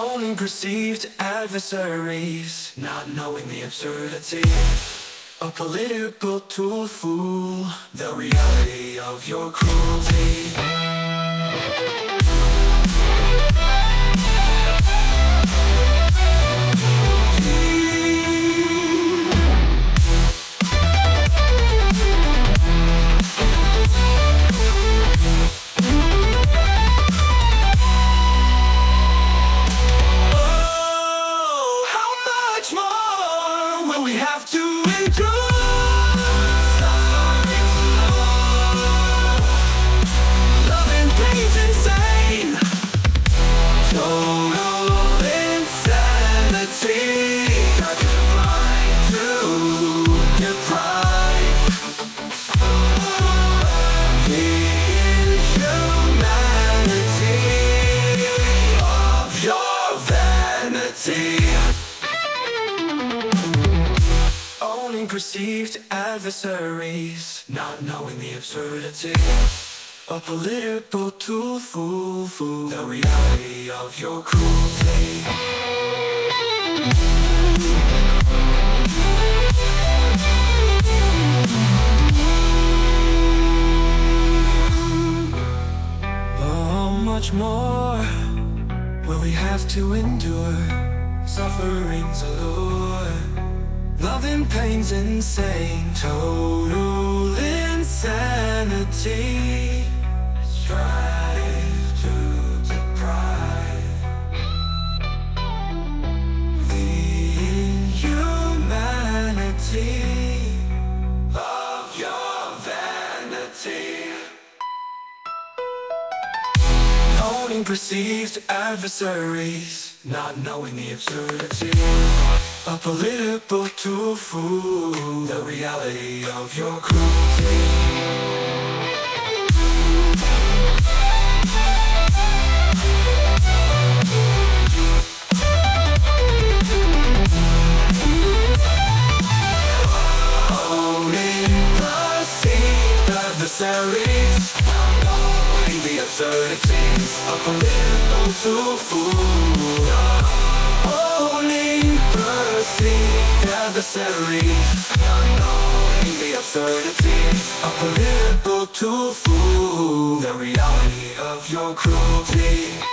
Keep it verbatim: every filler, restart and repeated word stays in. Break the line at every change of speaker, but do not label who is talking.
Owning perceived adversaries, not knowing the absurdity. A political tool fool, the reality of your cruelty. Will we have to endure? Suffering slow. Love and pain's insane. Total insanity. Got you blind to your pride. The inhumanity of your vanity. Owning perceived adversaries, not knowing the absurdity. A political tool fool, fool, the reality of your cruelty. How much more will we have to endure? Suffering's allure. Love and pain's insane, total insanity. Strive to deprive the inhumanity of your vanity. Owning perceived adversaries, not knowing the absurdity. A political tool fool, the reality of your cruelty. Owning perceived adversaries, not knowing the absurdities. A political tool fool. Owning perceived adversaries, not knowing the absurdities. A political tool fool, the reality of your cruelty.